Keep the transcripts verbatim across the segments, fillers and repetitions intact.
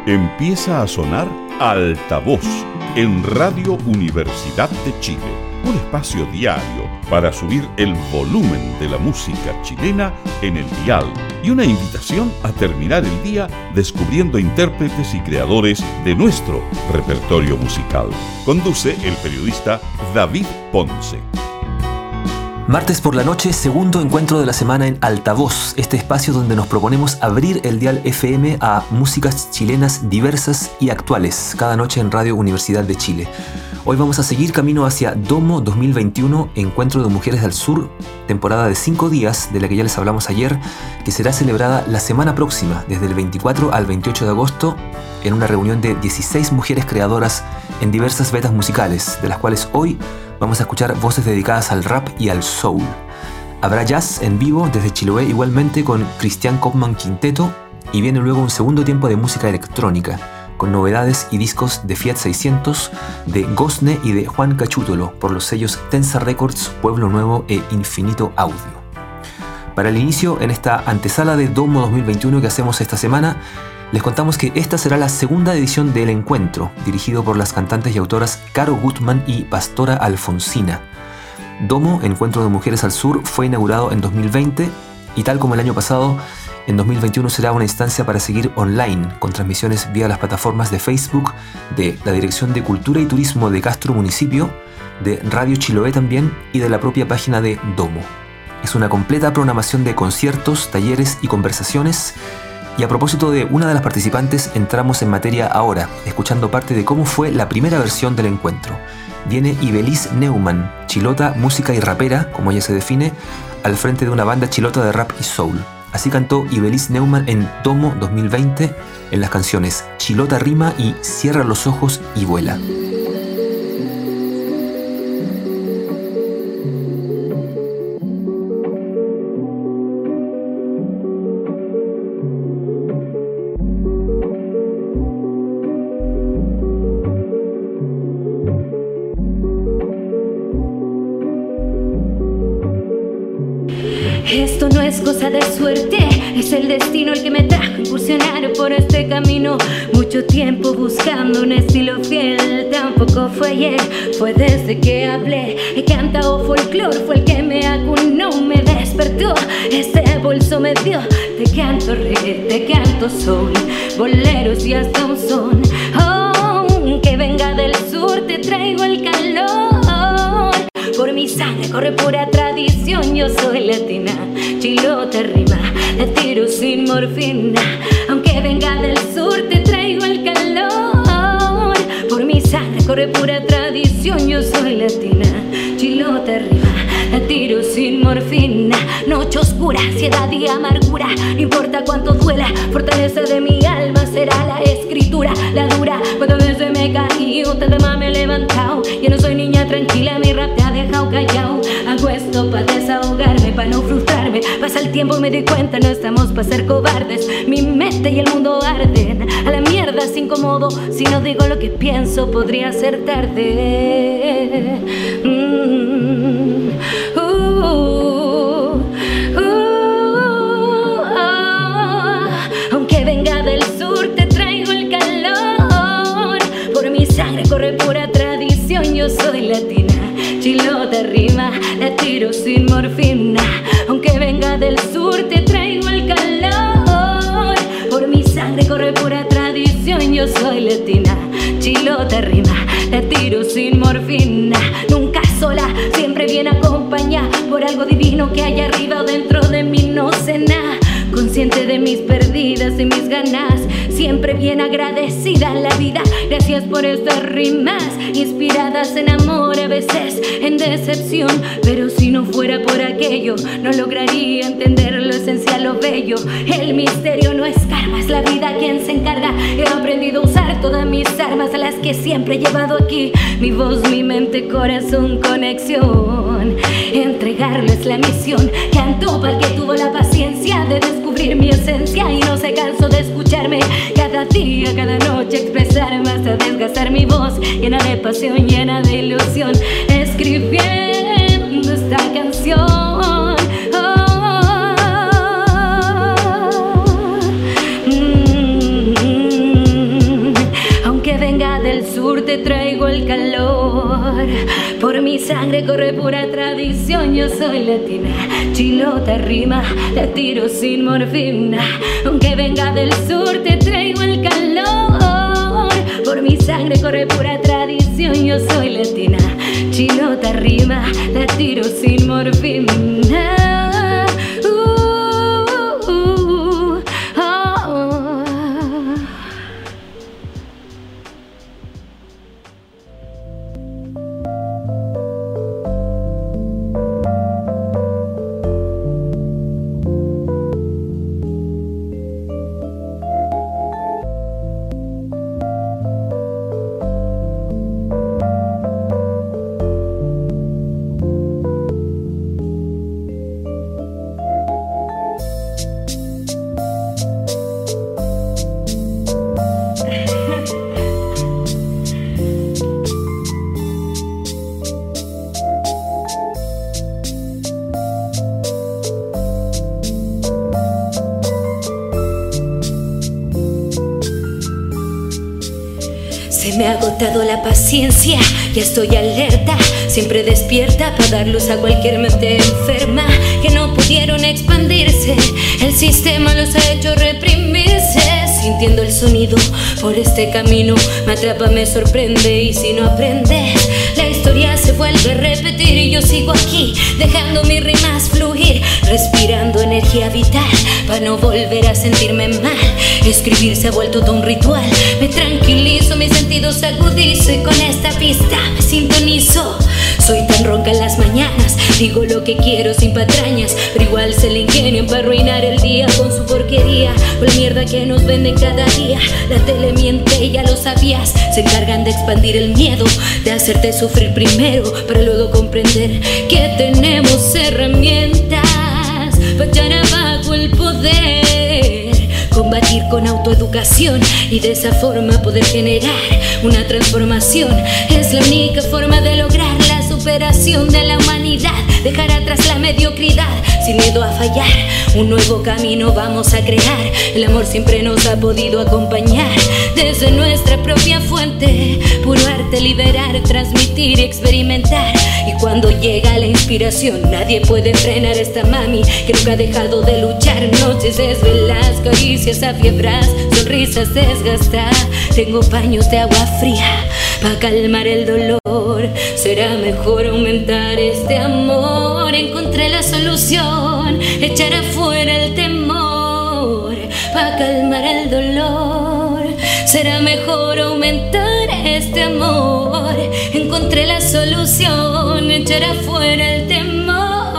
Empieza a sonar Altavoz en Radio Universidad de Chile. Un espacio diario para subir el volumen de la música chilena en el dial y una invitación a terminar el día descubriendo intérpretes y creadores de nuestro repertorio musical. Conduce el periodista David Ponce. Martes por la noche, segundo encuentro de la semana en Altavoz, este espacio donde nos proponemos abrir el dial F M a músicas chilenas diversas y actuales, cada noche en Radio Universidad de Chile. Hoy vamos a seguir camino hacia Domo dos mil veintiuno, Encuentro de Mujeres del Sur, temporada de cinco días, de la que ya les hablamos ayer, que será celebrada la semana próxima, desde el veinticuatro al veintiocho de agosto, en una reunión de dieciséis mujeres creadoras en diversas vetas musicales, de las cuales hoy vamos a escuchar voces dedicadas al rap y al soul. Habrá jazz en vivo desde Chiloé igualmente con Cristian Kopman Quinteto, y viene luego un segundo tiempo de música electrónica, con novedades y discos de Fiat seiscientos, de Gosne y de Juan Cachútolo por los sellos Tensa Records, Pueblo Nuevo e Infinito Audio. Para el inicio, en esta antesala de Domo dos mil veintiuno que hacemos esta semana, les contamos que esta será la segunda edición del encuentro, dirigido por las cantantes y autoras Caro Gutman y Pastora Alfonsina. Domo, Encuentro de Mujeres al Sur, fue inaugurado en dos mil veinte y tal como el año pasado, en dos mil veintiuno será una instancia para seguir online, con transmisiones vía las plataformas de Facebook, de la Dirección de Cultura y Turismo de Castro Municipio, de Radio Chiloé también y de la propia página de Domo. Es una completa programación de conciertos, talleres y conversaciones. Y a propósito de una de las participantes, entramos en materia ahora, escuchando parte de cómo fue la primera versión del encuentro. Viene Ibelis Neumann, chilota, música y rapera, como ella se define, al frente de una banda chilota de rap y soul. Así cantó Ibelis Neumann en Domo dos mil veinte en las canciones Chilota Rima y Cierra los ojos y vuela. Esto no es cosa de suerte, es el destino el que me trajo a incursionar por este camino. Mucho tiempo buscando un estilo fiel, tampoco fue ayer, fue desde que hablé. He cantado folclore, fue el que me acunó, me despertó, este bolso me dio. Te canto reggae, te canto soul, boleros y hasta un son. Oh, que venga del sur, te traigo el calor. Por mi sangre corre pura tradición, yo soy latina, chilota rima, la tiro sin morfina. Aunque venga del sur te traigo el calor. Por mi sangre corre pura tradición, yo soy latina, chilota rima, la tiro sin morfina. Noche oscura, ansiedad y amargura, no importa cuánto duela, fortaleza de mi alma será la escritura, la dura. Cuántas veces me caí, otra vez me he levantado. Ya no soy niña tranquila, mi rap te ha dejado callado. Hago esto para desahogarme, para no frustrarme. Pasa el tiempo y me doy cuenta, no estamos para ser cobardes. Mi mente y el mundo arden, a la mierda es incómodo. Si no digo lo que pienso, podría ser tarde. Mm. Uh, uh, uh. Aunque venga del sur, te traigo el calor. Por mi sangre corre pura tradición, yo soy latina, chilota rima, la tiro sin morfina. Aunque venga del sur te traigo el calor. Por mi sangre corre pura tradición, yo soy latina, chilota rima, la tiro sin morfina. Nunca sola, siempre bien acompañada por algo divino que hay arriba o dentro de mí, no sé nada. Consciente de mis perdidas y mis ganas, siempre bien agradecida a la vida. Gracias por estas rimas, inspiradas en amor, a veces en decepción. Pero si no fuera por aquello, no lograría entender lo esencial, lo bello. El misterio no es karma, es la vida quien se encarga. He aprendido a usar todas mis armas, a las que siempre he llevado aquí. Mi voz, mi mente, corazón, conexión. Entregarlo es la misión. Canto para el que tuvo la paciencia de descubrir mi esencia y no se cansó de escucharme. Cada día, cada noche expresarme hasta desgastar mi voz, llena de pasión, llena de ilusión, escribiendo esta canción. Oh, mm, mm, te traigo el calor. Por mi sangre corre pura tradición, yo soy latina. Chilota rima, la tiro sin morfina. Aunque venga del sur te traigo el calor. Por mi sangre corre pura tradición, yo soy latina. Chilota rima, la tiro sin morfina. Me ha agotado la paciencia, ya estoy alerta, siempre despierta para dar luz a cualquier mente enferma que no pudieron expandirse. El sistema los ha hecho reprimirse, sintiendo el sonido por este camino. Me atrapa, me sorprende y si no aprendes, la historia se vuelve a repetir y yo sigo aquí, dejando mis rimas fluir, respirando energía vital para no volver a sentirme mal. Escribir se ha vuelto todo un ritual, me tranquilizo, mis sentidos se agudizo y con esta pista me sintonizo. Soy tan ronca en las mañanas, digo lo que quiero sin patrañas, pero igual se le ingenian para arruinar el día con su porquería, con la mierda que nos venden cada día. La tele miente, ya lo sabías, se encargan de expandir el miedo, de hacerte sufrir primero para luego comprender que tenemos herramientas para echar abajo el poder, combatir con autoeducación y de esa forma poder generar una transformación. Es la única forma de lograr la superación de la humanidad, dejar atrás la mediocridad sin miedo a fallar. Un nuevo camino vamos a crear, el amor siempre nos ha podido acompañar desde nuestra propia fuente. Puro arte, liberar, transmitir y experimentar. Y cuando llega la inspiración nadie puede frenar esta mami que nunca ha dejado de luchar. Noches desvelas, caricias afiebras, sonrisas desgastar. Tengo paños de agua fría para calmar el dolor. Será mejor aumentar este amor. Encontré la solución, echar afuera el temor para calmar el dolor. Será mejor aumentar este amor. Encontré la solución, echar afuera el temor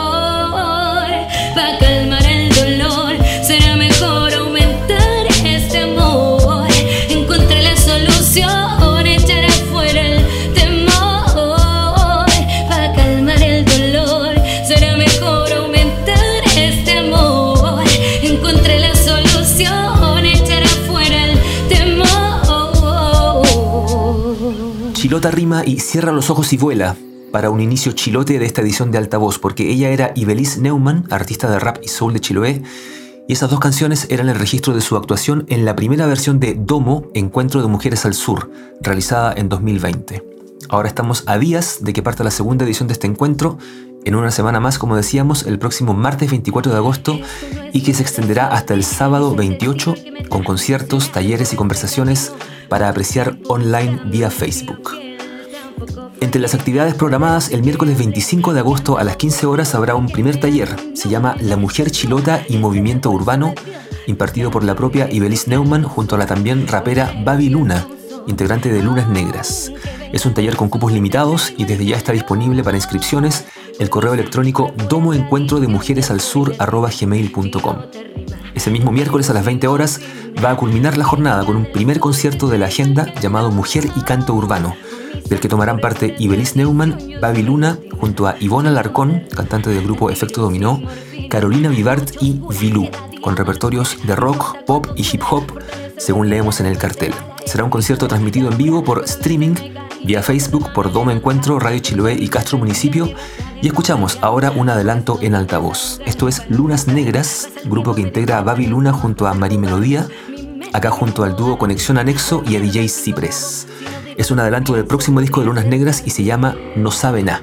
para calmar el dolor. Será mejor aumentar este amor. Encontré la solución, echar afuera el temor para calmar el dolor. Será mejor aumentar este amor. Encontré la solución, echar afuera el temor. Chilota rima y Cierra los ojos y vuela para un inicio chilote de esta edición de Altavoz, porque ella era Ibelis Neumann, artista de rap y soul de Chiloé, y esas dos canciones eran el registro de su actuación en la primera versión de Domo, Encuentro de Mujeres al Sur, realizada en dos mil veinte. Ahora estamos a días de que parta la segunda edición de este encuentro, en una semana más, como decíamos, el próximo martes veinticuatro de agosto, y que se extenderá hasta el sábado veintiocho, con conciertos, talleres y conversaciones para apreciar online vía Facebook. Entre las actividades programadas, el miércoles veinticinco de agosto a las quince horas habrá un primer taller. Se llama La Mujer Chilota y Movimiento Urbano, impartido por la propia Ibelis Neumann junto a la también rapera Baby Luna, integrante de Lunas Negras. Es un taller con cupos limitados y desde ya está disponible para inscripciones el correo electrónico domoencuentrodemujeresalsur arroba gmail punto com. Ese mismo miércoles a las veinte horas va a culminar la jornada con un primer concierto de la agenda llamado Mujer y Canto Urbano, del que tomarán parte Ibelis Neumann, Baby Luna, junto a Ivonne Alarcón, cantante del grupo Efecto Dominó, Carolina Vivart y Vilú, con repertorios de rock, pop y hip hop, según leemos en el cartel. Será un concierto transmitido en vivo por streaming, vía Facebook, por Domo Encuentro, Radio Chiloé y Castro Municipio, y escuchamos ahora un adelanto en altavoz. Esto es Lunas Negras, grupo que integra a Baby Luna junto a Mari Melodía, acá junto al dúo Conexión Anexo y a D J Ciprés. Es un adelanto del próximo disco de Lunas Negras y se llama No Sabe Ná.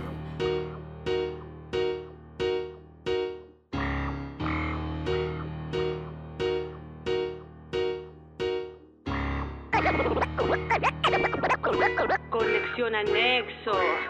Conexión Anexo.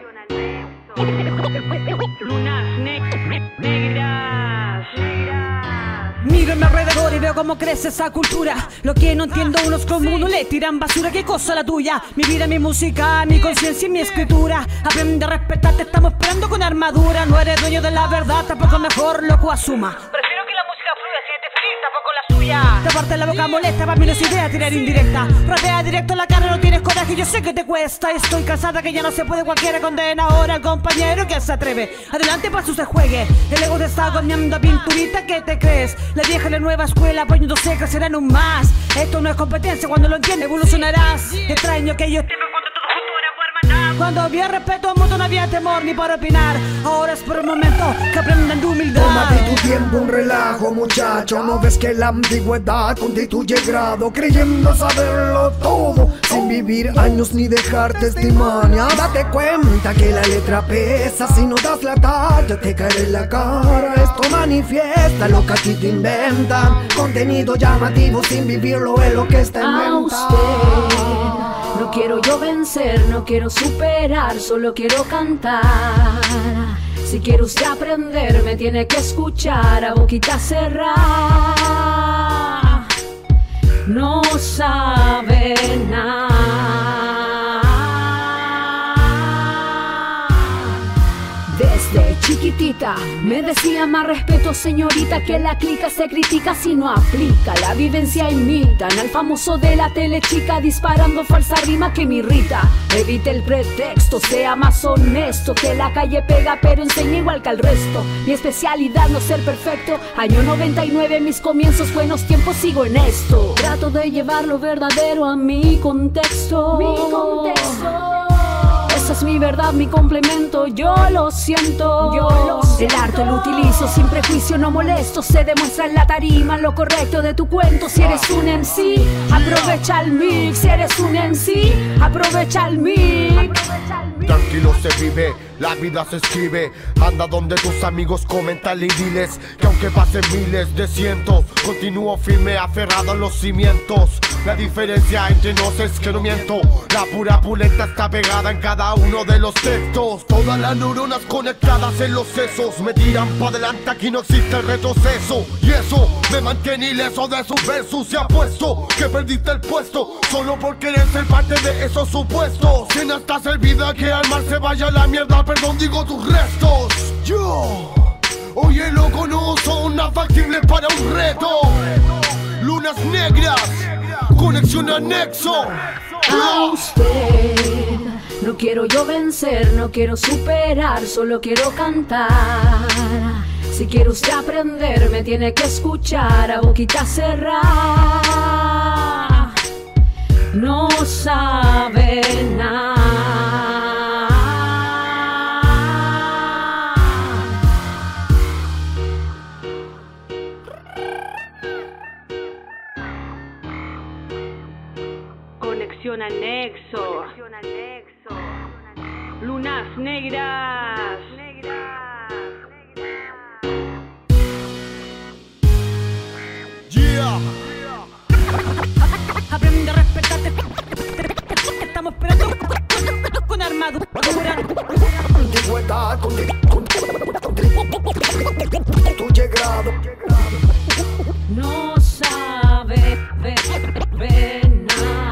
Lunas negras. Miro en mi alrededor y veo cómo crece esa cultura. Lo que no entiendo, unos como uno le tiran basura. ¿Qué cosa la tuya? Mi vida, mi música, mi conciencia y mi escritura. Aprende a respetarte, estamos esperando con armadura. No eres dueño de la verdad, tampoco mejor loco asuma. Prefiero que la música fluya sin definir tampoco la suya. Taparte la boca molesta, para mí no es idea tirar indirecta. Rapea directo en la cara, no tienes coraje, yo sé que te cuesta. Estoy cansada que ya no se puede, cualquiera condena ahora al compañero que se atreve. Adelante para su se juegue. El ego te está comiendo pinturita, ¿qué te crees? La vieja y la nueva escuela poniéndose crecerán aún más. Esto no es competencia, cuando lo entiendes evolucionarás. Extraño que yo esté cuando todo futuro era hermandad. Cuando había respeto mutuo no había temor ni para opinar. Ahora es por el momento que aprendan de humildad. Tómate tu tiempo, un relajo, muchacho. No ves que la antigüedad constituye grado, creyendo saberlo todo, sin vivir años ni dejar testimonio. Date cuenta que la letra pesa, si no das la talla te cae en la cara. Esto manifiesta lo que a ti te inventan, contenido llamativo sin vivirlo es lo que está en a usted no quiero yo vencer, no quiero superar, solo quiero cantar. Si quiere usted aprender, me tiene que escuchar a boquita cerrada. No sabe nada. Desde chiquitita me decía más respeto, señorita, que la clica se critica si no aplica. La vivencia imitan al famoso de la tele chica, disparando falsa rima que me irrita. Evite el pretexto, sea más honesto, que la calle pega pero enseña igual que al resto. Mi especialidad no ser perfecto, año noventa y nueve, mis comienzos, buenos tiempos, sigo en esto. Trato de llevar lo verdadero a mi contexto. Mi contexto. Esa es mi verdad, mi complemento, yo lo siento, yo lo siento. El arte lo utilizo sin prejuicio, no molesto. Se demuestra en la tarima lo correcto de tu cuento. Si eres un M C, aprovecha el mix. Si eres un M C, aprovecha el mix. Tranquilo se vive, la vida se escribe. Anda donde tus amigos comentan y diles que aunque pasen miles de cientos, continúo firme, aferrado a los cimientos. La diferencia entre nos es que no miento. La pura pulenta está pegada en cada uno de los textos. Todas las neuronas conectadas en los sesos me tiran pa' adelante, aquí no existe retroceso. Y eso me mantiene ileso de sus versos. Y apuesto que perdiste el puesto solo por querer ser parte de esos supuestos. Sin hasta servida que al mar se vaya a la mierda, perdón digo tus restos. Yo, oye loco, no son nada factibles para un reto. Lunas negras, conexión anexo. A usted no quiero yo vencer, no quiero superar, solo quiero cantar. Si quiere usted aprender, me tiene que escuchar a boquita cerrada. No sabe nada. Conexión Anexo. Lunas negras. Yeah. Aprende a respetarte, estamos esperando con armadura. Antigüedad constituye grado. No sabe ver nada.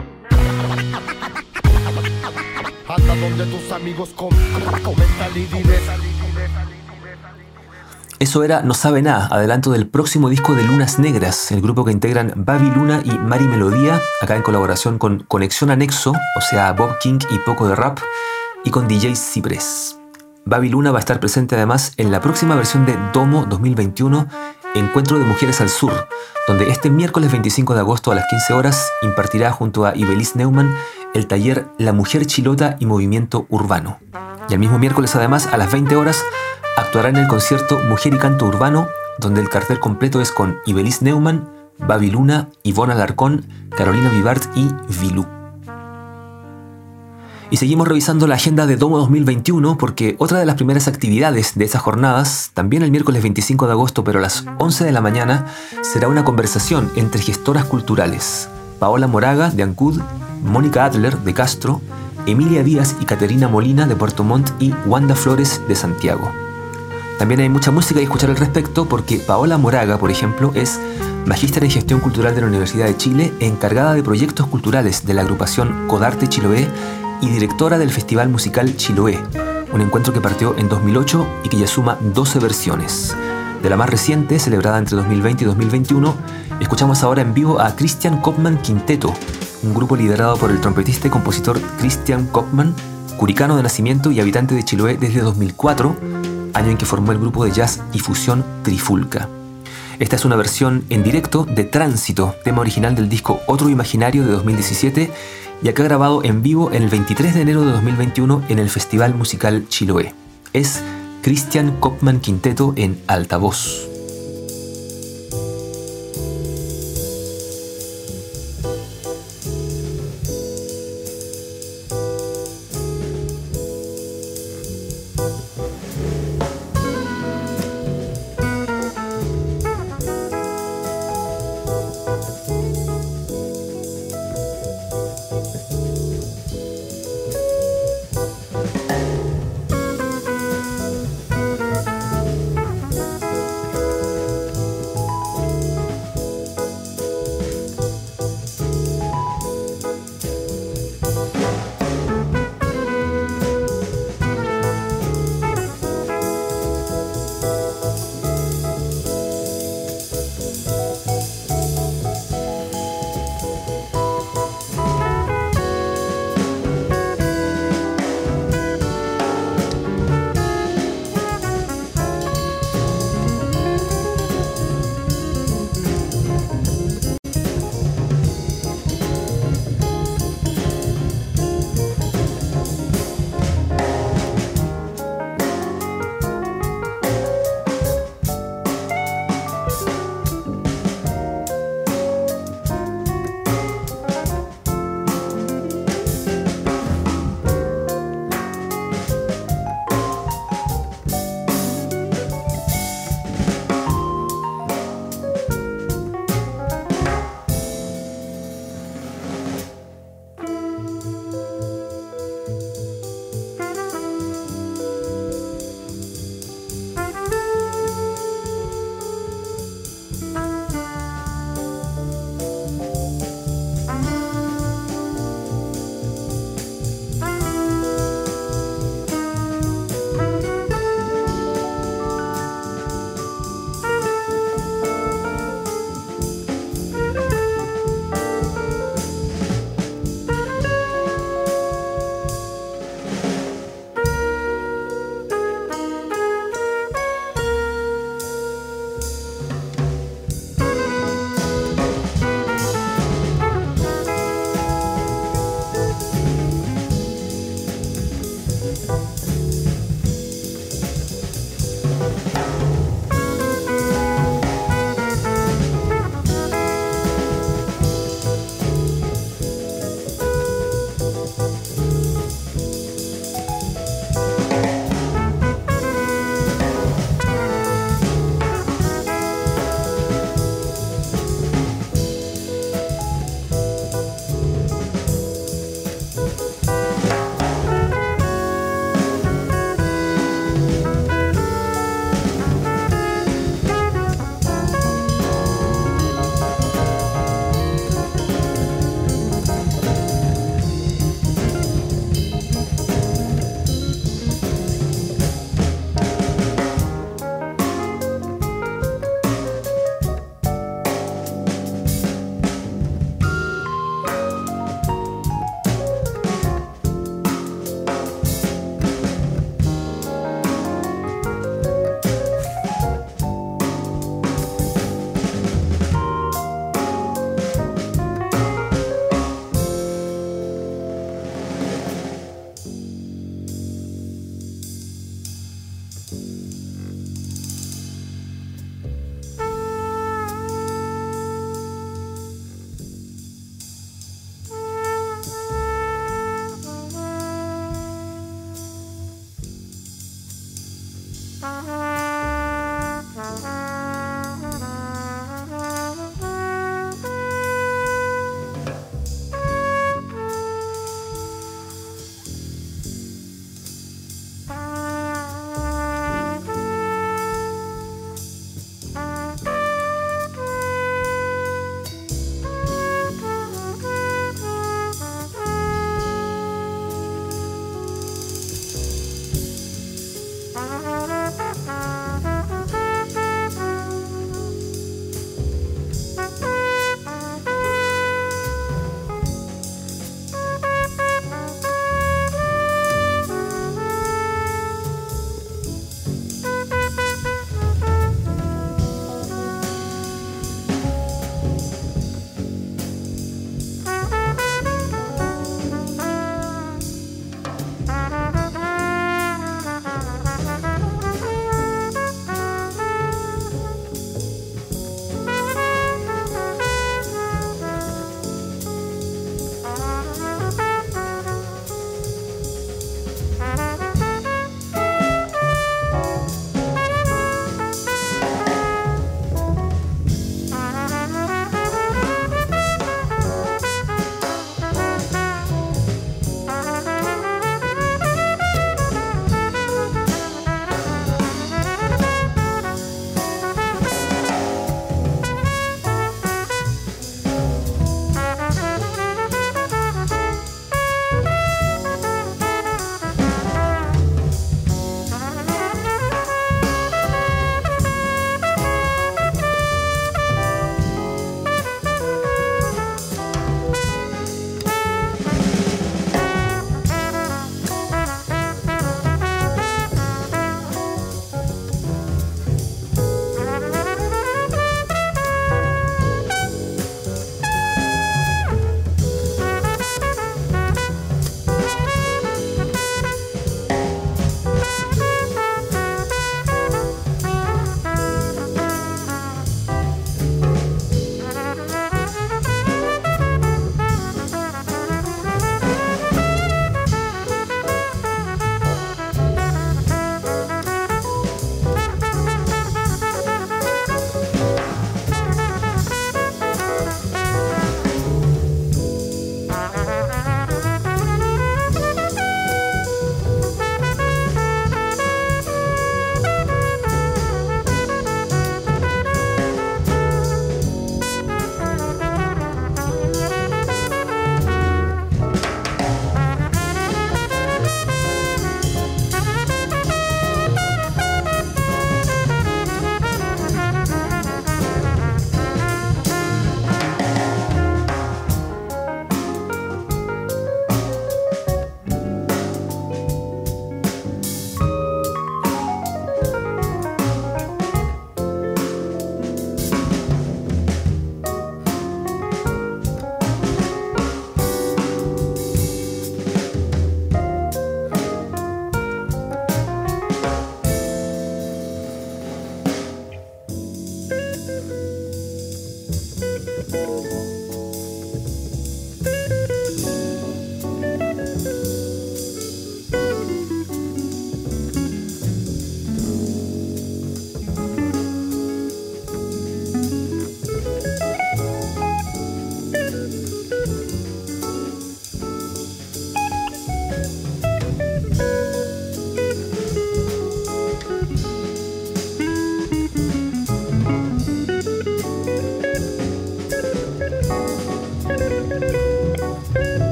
Anda donde tus amigos com comentan y diles. Eso era No Sabe Nada, adelanto del próximo disco de Lunas Negras, el grupo que integran Baby Luna y Mari Melodía, acá en colaboración con Conexión Anexo, o sea Bob King y poco de rap, y con D J Ciprés. Baby Luna va a estar presente además en la próxima versión de Domo dos mil veintiuno, Encuentro de Mujeres al Sur, donde este miércoles veinticinco de agosto a las quince horas impartirá junto a Ibeliz Neumann el taller La Mujer Chilota y Movimiento Urbano. Y el mismo miércoles además a las veinte horas actuará en el concierto Mujer y Canto Urbano, donde el cartel completo es con Ibeliz Neumann, Baby Luna, Ivonne Alarcón, Carolina Vivart y Vilú. Y seguimos revisando la agenda de Domo dos mil veintiuno porque otra de las primeras actividades de esas jornadas, también el miércoles veinticinco de agosto, pero a las once de la mañana, será una conversación entre gestoras culturales. Paola Moraga, de Ancud, Mónica Adler, de Castro, Emilia Díaz y Caterina Molina, de Puerto Montt, y Wanda Flores, de Santiago. También hay mucha música que escuchar al respecto porque Paola Moraga, por ejemplo, es magíster en Gestión Cultural de la Universidad de Chile, encargada de proyectos culturales de la agrupación Codarte Chiloé y directora del Festival Musical Chiloé, un encuentro que partió en dos mil ocho y que ya suma doce versiones. De la más reciente, celebrada entre dos mil veinte y dos mil veintiuno, escuchamos ahora en vivo a Christian Kopman Quinteto, un grupo liderado por el trompetista y compositor Christian Kopman, curicano de nacimiento y habitante de Chiloé desde dos mil cuatro, año en que formó el grupo de jazz y fusión Trifulca. Esta es una versión en directo de Tránsito, tema original del disco Otro Imaginario de dos mil diecisiete, y acá grabado en vivo el veintitrés de enero de dos mil veintiuno en el Festival Musical Chiloé. Es Christian Kopman Quinteto en altavoz.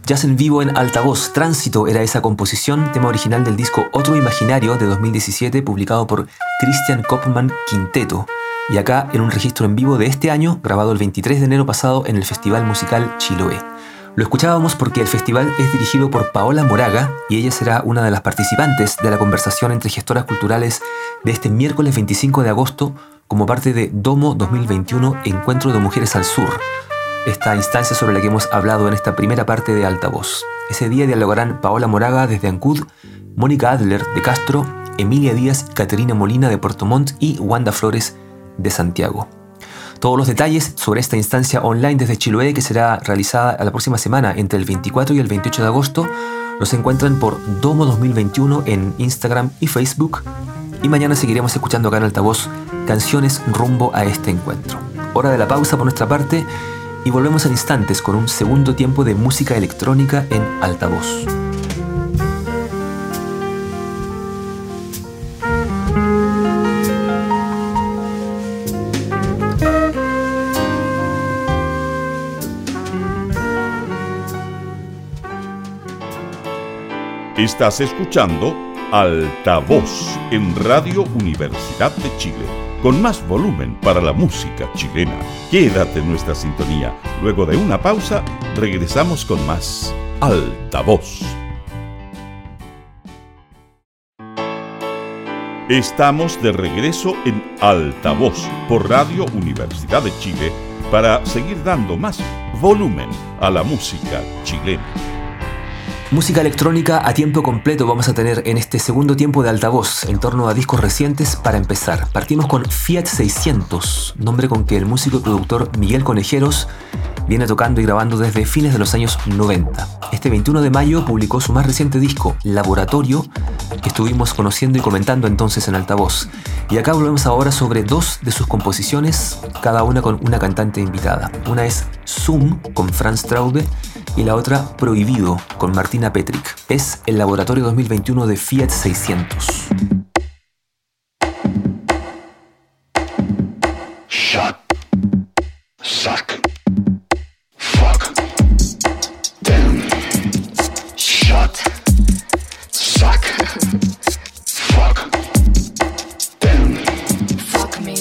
Jazz en vivo en altavoz. Tránsito era esa composición, tema original del disco Otro Imaginario de dos mil diecisiete, publicado por Christian Kopman Quinteto. Y acá en un registro en vivo de este año, grabado el veintitrés de enero pasado en el Festival Musical Chiloé. Lo escuchábamos porque el festival es dirigido por Paola Moraga y ella será una de las participantes de la conversación entre gestoras culturales de este miércoles veinticinco de agosto como parte de Domo dos mil veintiuno Encuentro de Mujeres al Sur, esta instancia sobre la que hemos hablado en esta primera parte de Altavoz. Ese día dialogarán Paola Moraga desde Ancud, Mónica Adler de Castro, Emilia Díaz y Caterina Molina de Puerto Montt y Wanda Flores de Santiago. Todos los detalles sobre esta instancia online desde Chiloé, que será realizada la próxima semana entre el veinticuatro y el veintiocho de agosto, los encuentran por Domo dos mil veintiuno en Instagram y Facebook. Y mañana seguiremos escuchando acá en Altavoz canciones rumbo a este encuentro. Hora de la pausa por nuestra parte y volvemos en instantes con un segundo tiempo de música electrónica en Altavoz. Estás escuchando Altavoz en Radio Universidad de Chile, con más volumen para la música chilena. Quédate en nuestra sintonía. Luego de una pausa, regresamos con más Altavoz. Estamos de regreso en Altavoz por Radio Universidad de Chile para seguir dando más volumen a la música chilena. Música electrónica a tiempo completo vamos a tener en este segundo tiempo de Altavoz en torno a discos recientes. Para empezar, partimos con Fiat seiscientos, nombre con que el músico y productor Miguel Conejeros viene tocando y grabando desde fines de los años noventa. Este veintiuno de mayo publicó su más reciente disco, Laboratorio, que estuvimos conociendo y comentando entonces en Altavoz. Y acá volvemos ahora sobre dos de sus composiciones, cada una con una cantante invitada. Una es Zoom con Franz Traube y la otra Prohibido con Martina Petrick. Es el Laboratorio dos mil veintiuno de Fiat seiscientos. Shut. Suck. Fuck. Damn. Shut. Suck. Fuck. Damn. Fuck me.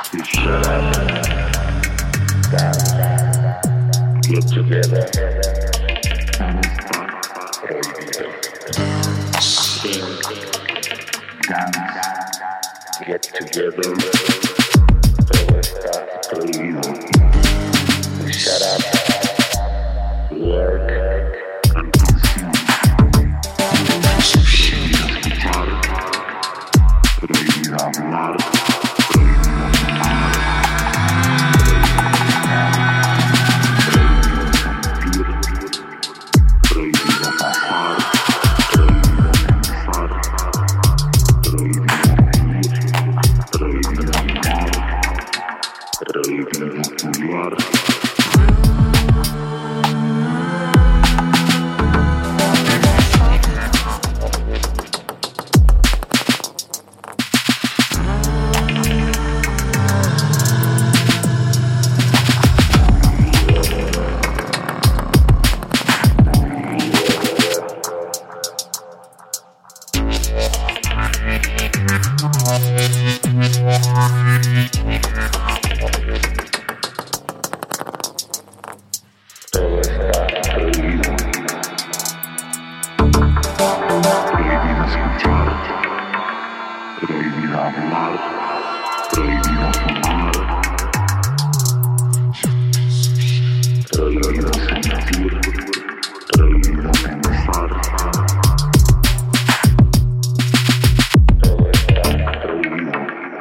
Get together. Sing. Dance. Get together. Todo está prohibido. Shut up. Work. And consume. Prohibido escuchar. Prohibido hablar. Prohibido fumar. Prohibido pasar, prohibido pensar, prohibido vivir, prohibido amar, prohibido estudiar. Todo está prohibido. Prohibido escuchar, prohibido hablar, prohibido fumar, prohibido sentir, prohibido pensar. Todo está prohibido.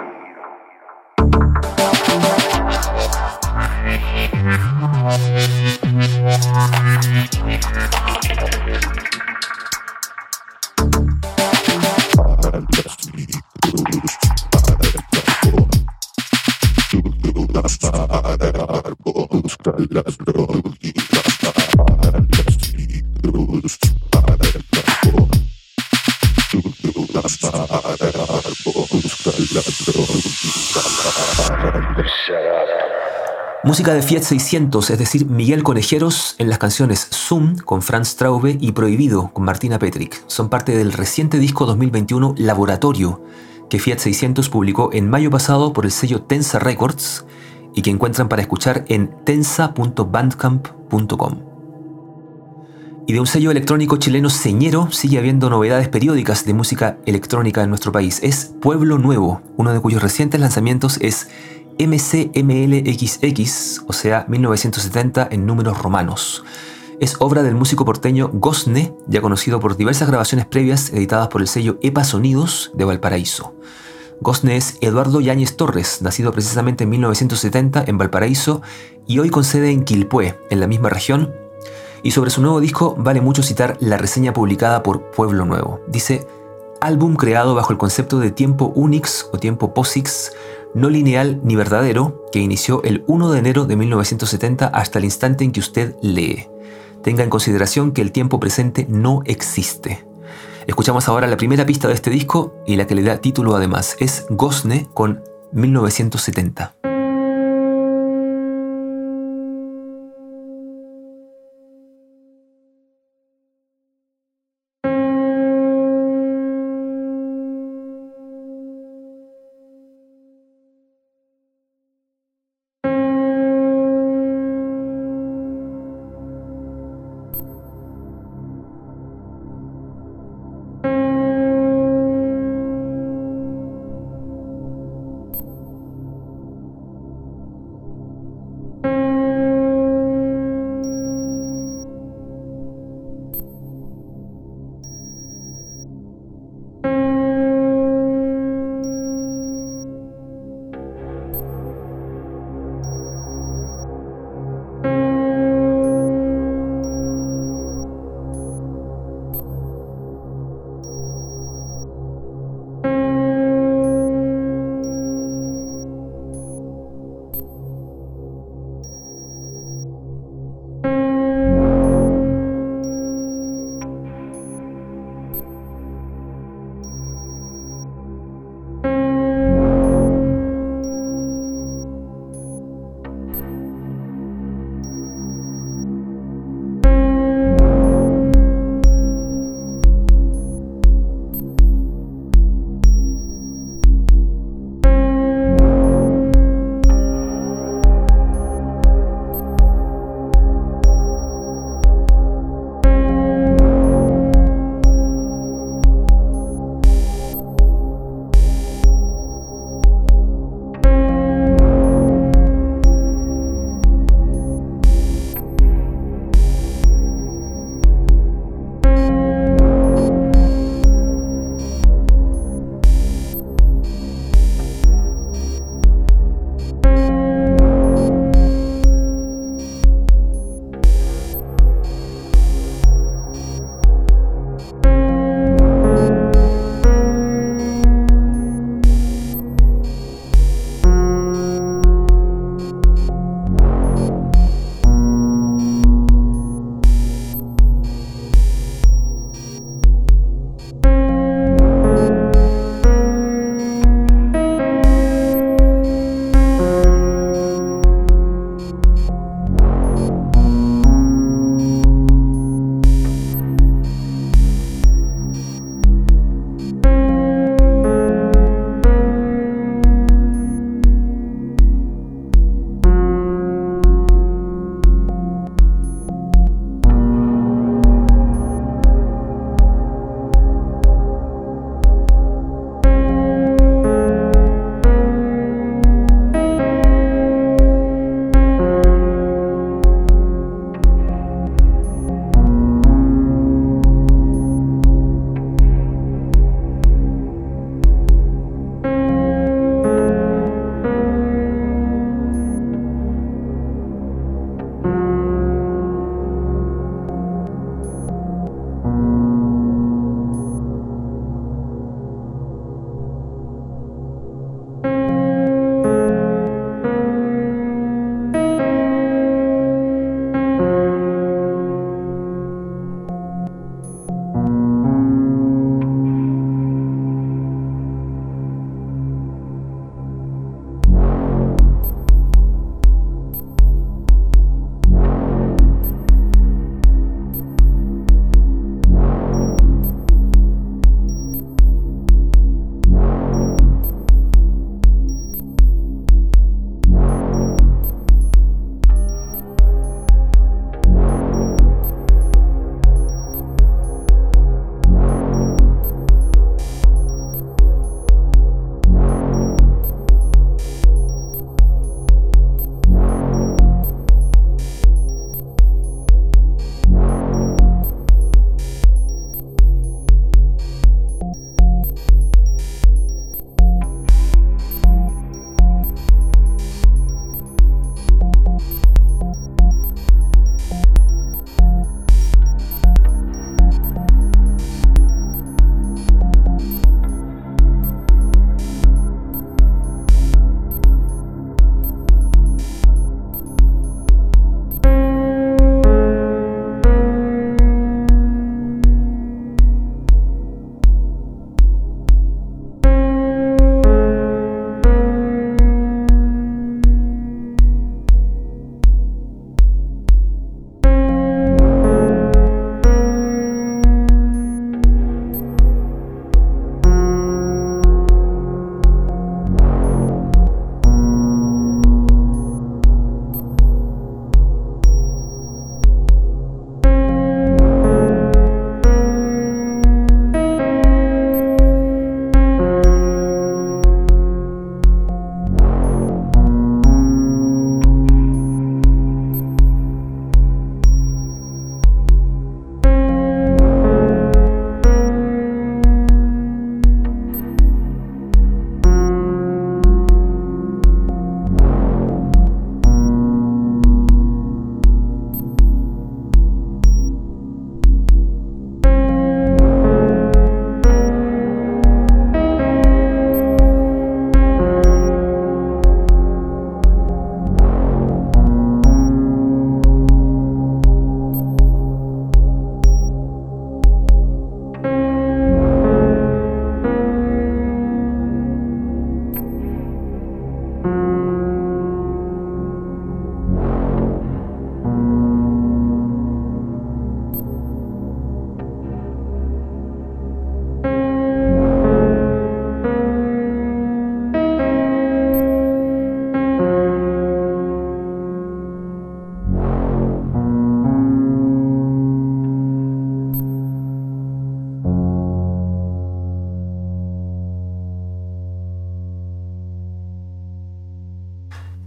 Música de Fiat seiscientos, es decir, Miguel Conejeros en las canciones Zoom con Franz Traube y Prohibido con Martina Petrick. Son parte del reciente disco dos mil veintiuno Laboratorio, que Fiat seiscientos publicó en mayo pasado por el sello Tensa Records y que encuentran para escuchar en tensa punto bandcamp punto com. Y de un sello electrónico chileno señero sigue habiendo novedades periódicas de música electrónica en nuestro país. Es Pueblo Nuevo, uno de cuyos recientes lanzamientos es M C M L X X, o sea, mil novecientos setenta en números romanos. Es obra del músico porteño Gosne, ya conocido por diversas grabaciones previas editadas por el sello Epa Sonidos de Valparaíso. Gosne es Eduardo Yáñez Torres, nacido precisamente en mil novecientos setenta en Valparaíso y hoy con sede en Quilpué, en la misma región. Y sobre su nuevo disco vale mucho citar la reseña publicada por Pueblo Nuevo. Dice: álbum creado bajo el concepto de tiempo unix o tiempo POSIX, no lineal ni verdadero, que inició el primero de enero de mil novecientos setenta hasta el instante en que usted lee. Tenga en consideración que el tiempo presente no existe. Escuchamos ahora la primera pista de este disco y la que le da título además. Es Gosne con mil novecientos setenta.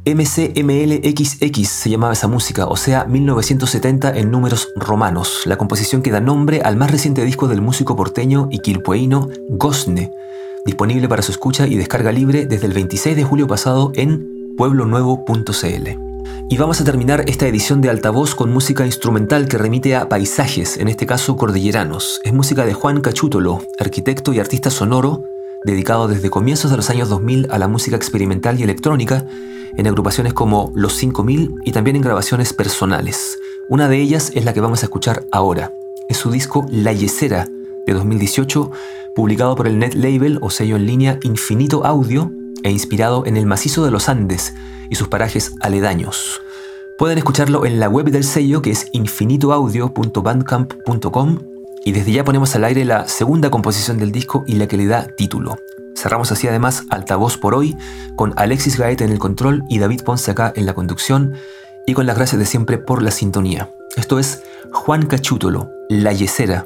M C M L X X se llamaba esa música, o sea, mil novecientos setenta en números romanos, la composición que da nombre al más reciente disco del músico porteño y quilpueíno Gosne, disponible para su escucha y descarga libre desde el veintiséis de julio pasado en pueblo nuevo punto c l. Y vamos a terminar esta edición de Altavoz con música instrumental que remite a paisajes, en este caso cordilleranos. Es música de Juan Cachútolo, arquitecto y artista sonoro, dedicado desde comienzos de los años dos mil a la música experimental y electrónica, en agrupaciones como Los cinco mil y también en grabaciones personales. Una de ellas es la que vamos a escuchar ahora. Es su disco La Yesera, de dos mil dieciocho, publicado por el net label o sello en línea Infinito Audio e inspirado en el macizo de los Andes y sus parajes aledaños. Pueden escucharlo en la web del sello, que es infinito audio punto bandcamp punto com, y desde ya ponemos al aire la segunda composición del disco y la que le da título. Cerramos así además Altavoz por hoy, con Alexis Gaeta en el control y David Ponce acá en la conducción, y con las gracias de siempre por la sintonía. Esto es Juan Cachútolo, La Yesera.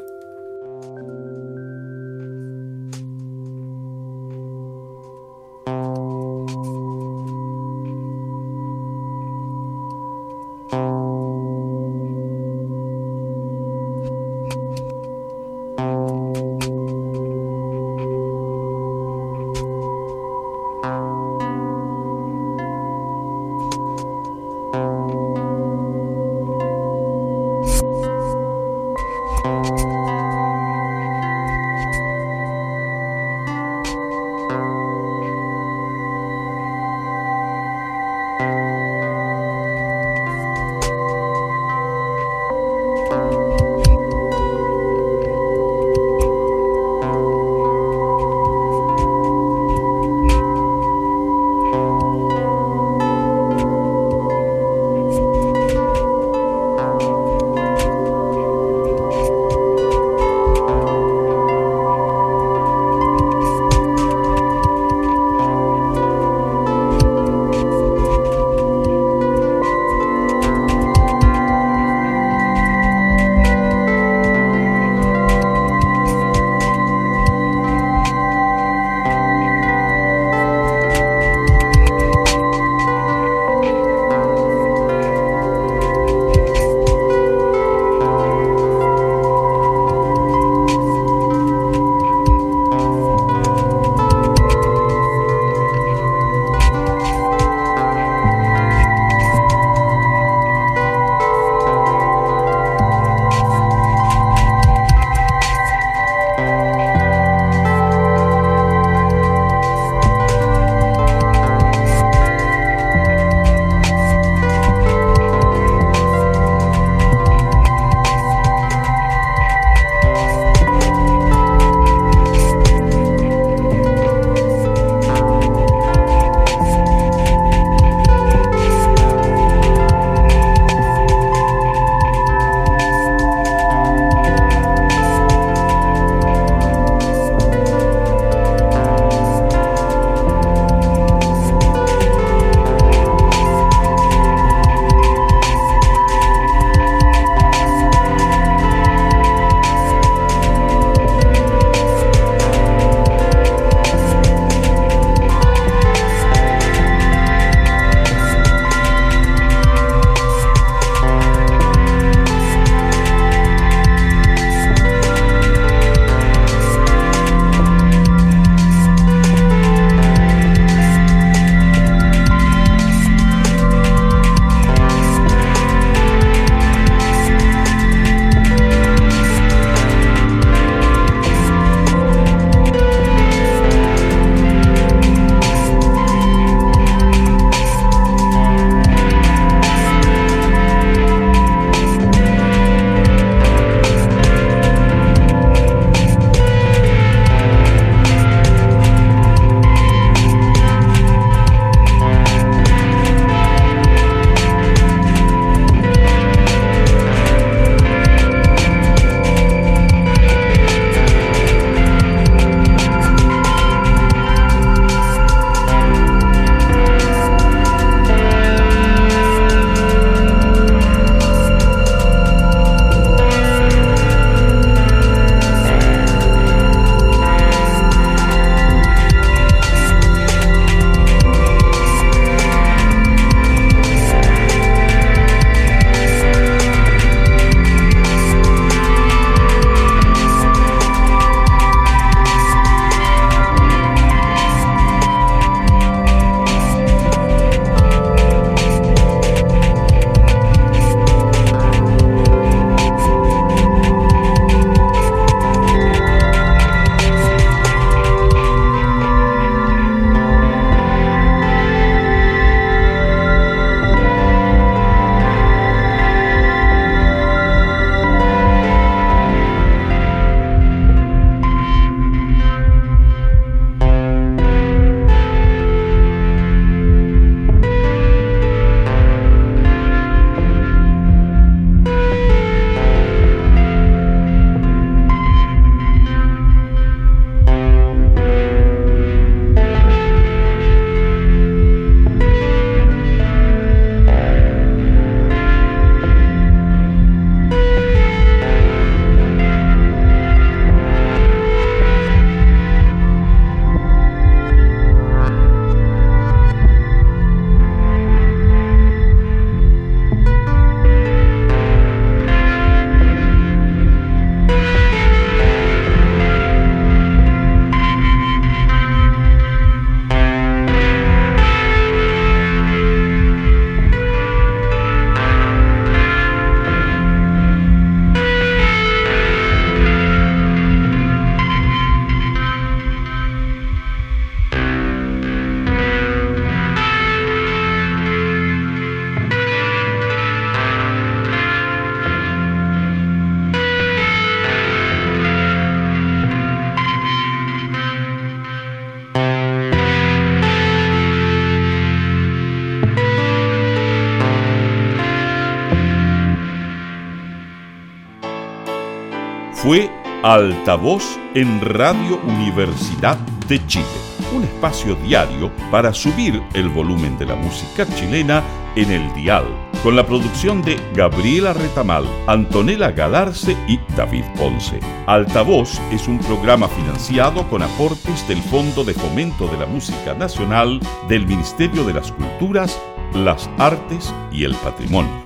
fue Altavoz en Radio Universidad de Chile, un espacio diario para subir el volumen de la música chilena en el dial, con la producción de Gabriela Retamal, Antonella Galarce y David Ponce. Altavoz es un programa financiado con aportes del Fondo de Fomento de la Música Nacional del Ministerio de las Culturas, las Artes y el Patrimonio.